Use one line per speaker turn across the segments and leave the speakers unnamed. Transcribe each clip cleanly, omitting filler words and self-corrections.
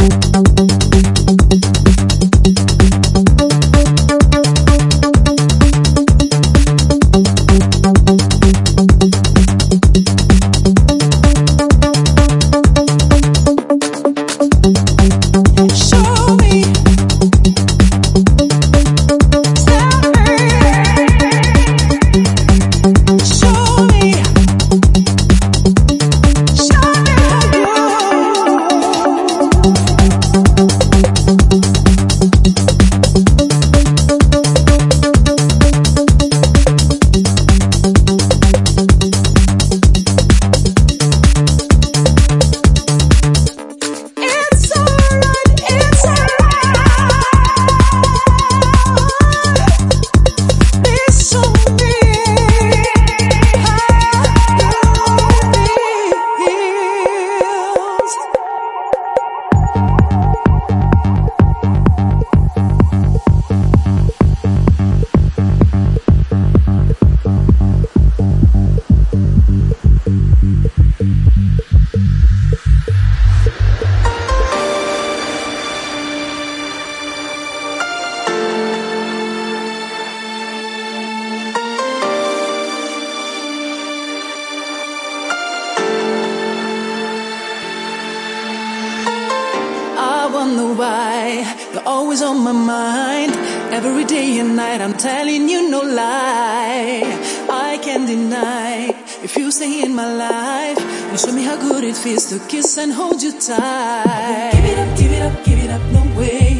wonder why you're always on my mind. Every day and night I'm telling you no lie. I can't deny if you stay in my life and show me how good it feels to kiss and hold you tight. Give it up, give it up, give it up, no way,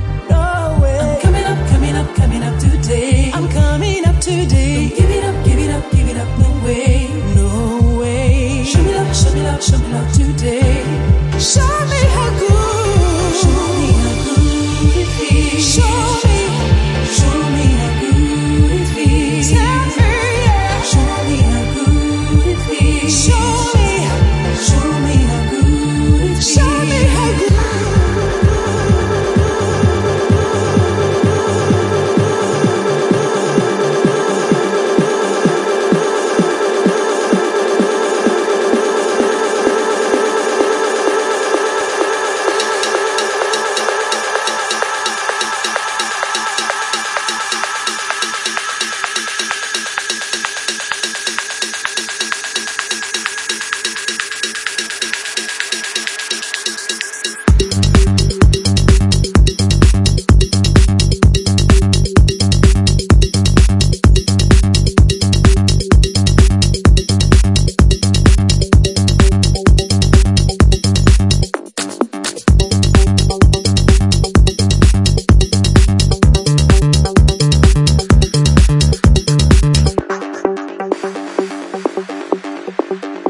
no way. I'm coming up, coming up, coming up today. I'm coming up today. Don't give it up, give it up, give it up, no way, no way. Show me love, show me love, show me love today. Show me how good, show me how good it feels. Show me how good it feels. Tell me, yeah. Show me how good it feels. Show me how good it feels. Show me how good.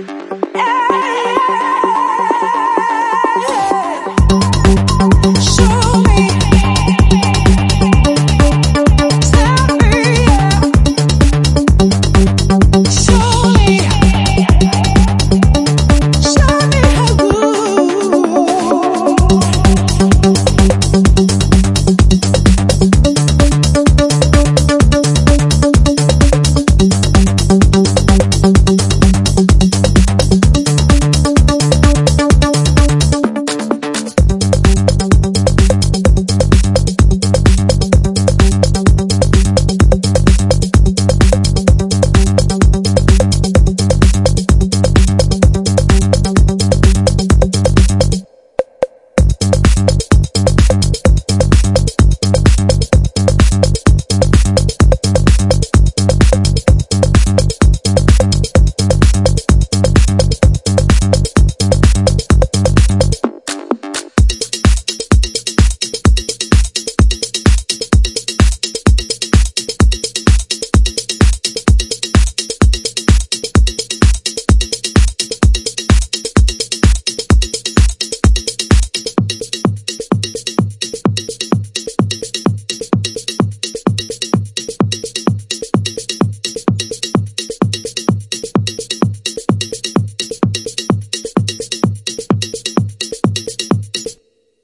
Show